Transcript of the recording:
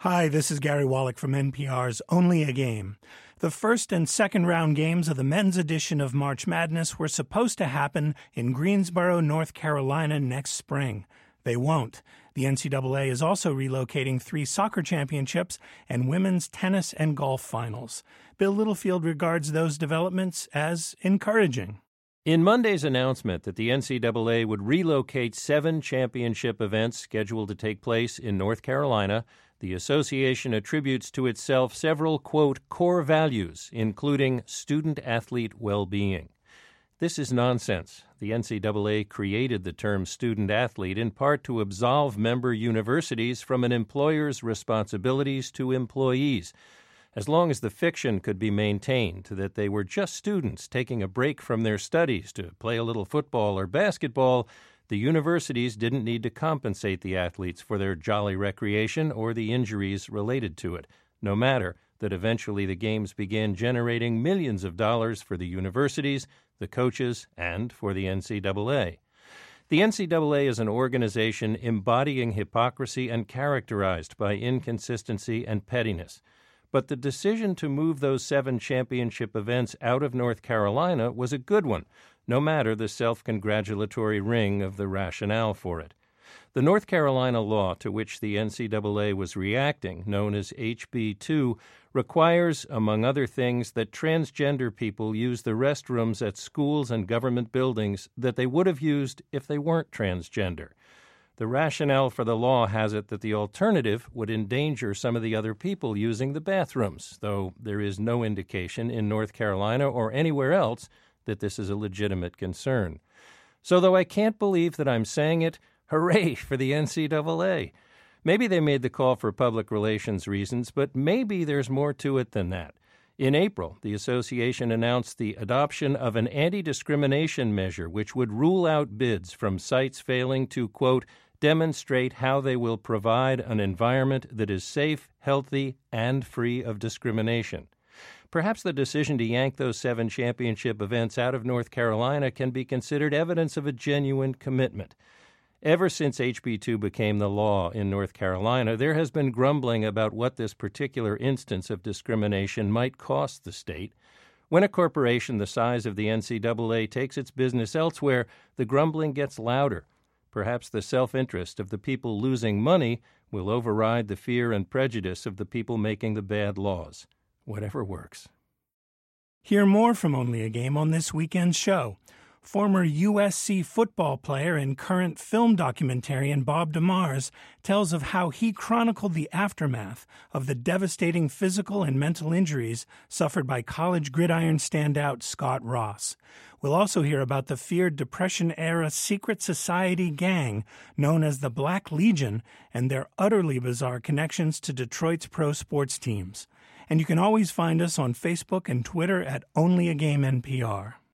Hi, this is Gary Wallach from NPR's Only a Game. The first and second round games of the men's edition of March Madness were supposed to happen in Greensboro, North Carolina next spring. They won't. The NCAA is also relocating 3 soccer championships and women's tennis and golf finals. Bill Littlefield regards those developments as encouraging. In Monday's announcement that the NCAA would relocate 7 championship events scheduled to take place in North Carolina, the association attributes to itself several, quote, core values, including student-athlete well-being. This is nonsense. The NCAA created the term student-athlete in part to absolve member universities from an employer's responsibilities to employees, as long as the fiction could be maintained that they were just students taking a break from their studies to play a little football or basketball. The universities didn't need to compensate the athletes for their jolly recreation or the injuries related to it, no matter that eventually the games began generating millions of dollars for the universities, the coaches, and for the NCAA. The NCAA is an organization embodying hypocrisy and characterized by inconsistency and pettiness. But the decision to move those 7 championship events out of North Carolina was a good one, no matter the self-congratulatory ring of the rationale for it. The North Carolina law to which the NCAA was reacting, known as HB 2, requires, among other things, that transgender people use the restrooms at schools and government buildings that they would have used if they weren't transgender. The rationale for the law has it that the alternative would endanger some of the other people using the bathrooms, though there is no indication in North Carolina or anywhere else that this is a legitimate concern. So though I can't believe that I'm saying it, hooray for the NCAA. Maybe they made the call for public relations reasons, but maybe there's more to it than that. In April, the association announced the adoption of an anti-discrimination measure which would rule out bids from sites failing to, quote, demonstrate how they will provide an environment that is safe, healthy, and free of discrimination. Perhaps the decision to yank those 7 championship events out of North Carolina can be considered evidence of a genuine commitment. Ever since HB 2 became the law in North Carolina, there has been grumbling about what this particular instance of discrimination might cost the state. When a corporation the size of the NCAA takes its business elsewhere, the grumbling gets louder. Perhaps the self-interest of the people losing money will override the fear and prejudice of the people making the bad laws. Whatever works. Hear more from Only a Game on this weekend's show. Former USC football player and current film documentarian Bob DeMars tells of how he chronicled the aftermath of the devastating physical and mental injuries suffered by college gridiron standout Scott Ross. We'll also hear about the feared Depression-era secret society gang known as the Black Legion and their utterly bizarre connections to Detroit's pro sports teams. And you can always find us on Facebook and Twitter at Only a Game NPR.